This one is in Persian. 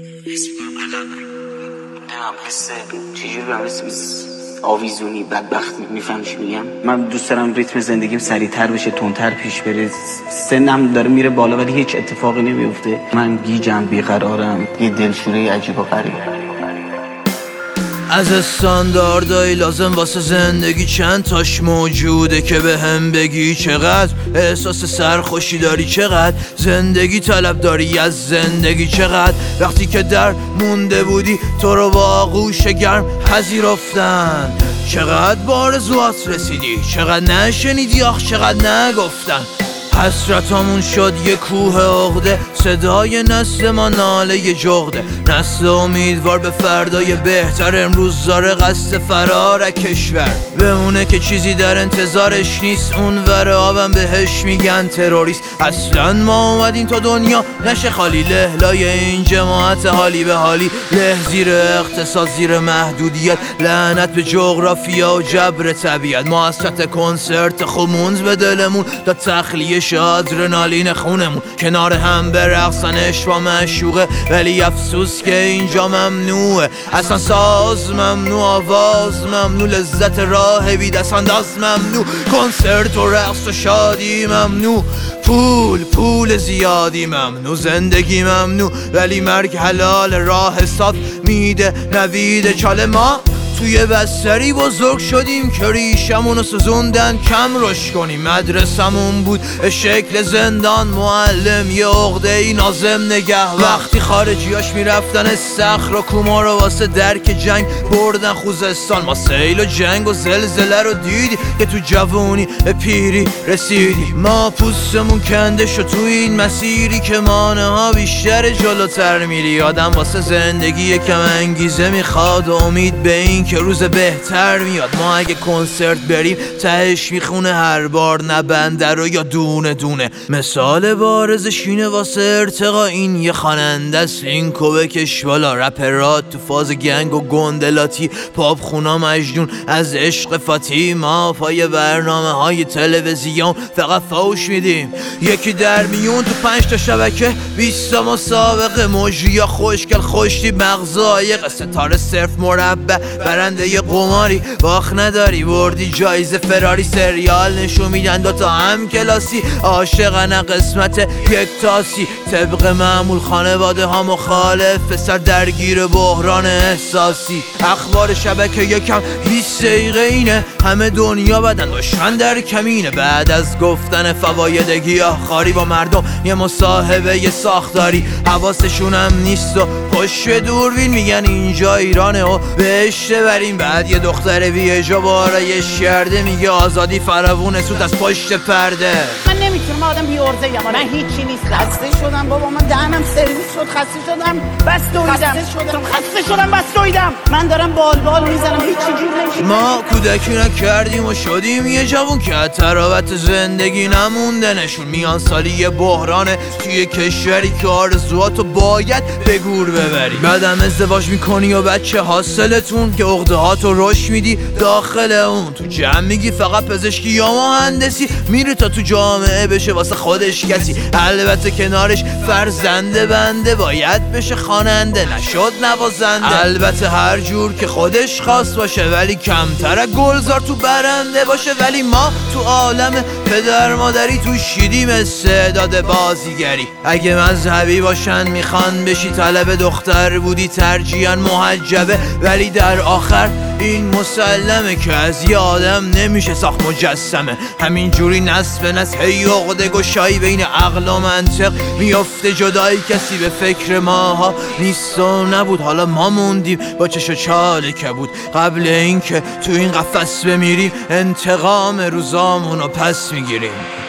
حس چجوری به مثل آویزونی بدبختی میفهم چی میگم. من دوست دارم ریتم زندگیم سریعتر بشه، تندتر پیش بره. سنم داره میره بالا ولی هیچ اتفاقی نمیفته. من گیجم، بیقرارم، یه دلشوره عجیب و غریب. از استانداردهای لازم واسه زندگی چند تاش موجوده که به هم بگی چقدر احساس سرخوشی داری، چقدر زندگی طلب داری از زندگی، چقدر وقتی که در مونده بودی تو رو با آغوش گرم پذیرفتن، چقدر با آرزوات رسیدی، چقدر نشنیدی آخ چقدر نگفتن. حسرتامون شد یه کوه عقده، صدای نسل ما ناله جغده، نسل امیدوار به فردای بهتر، امروز داره قصد فرار کشور بمونه که چیزی در انتظارش نیست، اون ور آبم بهش میگن تروریست. اصلا ما اومدیم تا دنیا نشه خالی، لهلای این جماعت حالی به حالی، له زیر اقتصاد زیر محدودیت، لعنت به جغرافیا و جبر طبیعت، ما حسرت کنسرت خموند به دلمون تا تخلیه آدرنالین خونمون، کنار هم برقصنش با معشوقه، ولی افسوس که اینجا ممنوعه، اصلا ساز ممنوع، آواز ممنوع، لذت راه بی دست انداز ممنوع، کنسرت و رقص و شادی ممنوع، پول زیادی ممنوع، زندگی ممنوع، ولی مرگ حلال، راه حساب میده نوید چاله. ما توی بستری بزرگ شدیم که ریشمونو سزوندن کم رشد کنیم، مدرسمون بود شکل زندان، معلم یه عقده‌ای ناظم نگه، وقتی خارجیاش میرفتن استخر و کوما رو واسه درک جنگ بردن خوزستان، ما سیل و جنگ و زلزله رو دیدی که تو جوونی به پیری رسیدی، ما پوستمون کنده شد تو این مسیری که مانه ها بیشتر جلوتر میری، آدم واسه زندگی یکم انگیزه میخواد و امید به این که روز بهتر میاد، ما اگه کنسرت بریم تهش میخونه هر بار نه بنده رو یا دونه دونه، مثال بارزش اینه واسه ارتقا این یه خواننده است، این کوبکش بالا، رپرات تو فاز گنگ و گندلاتی، پاپ خونا مجنون از عشق فاتی، ما پای برنامه های تلویزیون فقط فوش میدیم، یکی در میون تو 5 تا شبکه 20 تا مسابقه، موجی یا خوشگل خوشتی مغزای ستاره صرف مربع، برنده یه قماری باخ نداری، بردی جایزه فراری، سریال نشون میدن دوتا هم کلاسی، عاشقن قسمت یک تاسی، طبق معمول خانواده ها مخالف، پسر درگیر بحران احساسی، اخبار شبکه یکم 20 دقیقه اینه، همه دنیا بدن دشمن در کمینه، بعد از گفتن فواید گیاهخواری با مردم یه مصاحبه یه ساختاری، حواسشون هم نیست و پشت دوربین میگن اینجا ایرانه و بهش بریم، بعد یه دختر بی‌حجاب آرایش کرده میگه آزادی فراوونه سود از پشت پرده. من نمیتونم، آدم بی عرضه ام، من هیچی نیست، خسته شدم بابا، من دهنم سرویس شد، خسته شدم بس دویدم، من دارم بال میزنم، هیچی جور نمیشه. ما کودکی نکردیم و شدیم یه جوون که تراوت زندگی نمونده نشون، میان سالی یه بحرانه توی کشوری که آرزوهاتو باید به گور ببری، بعدم ازدواج میکنی و بچه حاصلتون که عقدهاتو رشد میدی داخل اون، تو جمع میگی فقط پزشکی یا مهندسی، میره تا تو جامعه بشه واسه خودش کسی، البته کنارش فرزنده بنده باید بشه خواننده نشد نوازنده، البته هر جور که خودش خواست باشه، ولی کمتر گلزار تو برنده باشه، ولی ما تو عالم پدر مادری تو شیدیم استعداد بازیگری، اگه مذهبی باشن میخوان بشی طلب دختر بودی ترجیحاً محجبه، ولی در آخر این مسلمه که از یه آدم نمیشه ساخت مجسمه، همین جوری نصف نصف هی عقده گشایی بین عقل و منطق میفته، جدایی کسی به فکر ماها نیست و نبود، حالا ما موندیم با چش و چال کبود، قبل اینکه تو این قفس بمیریم انتقام روزامونو پس میگیریم.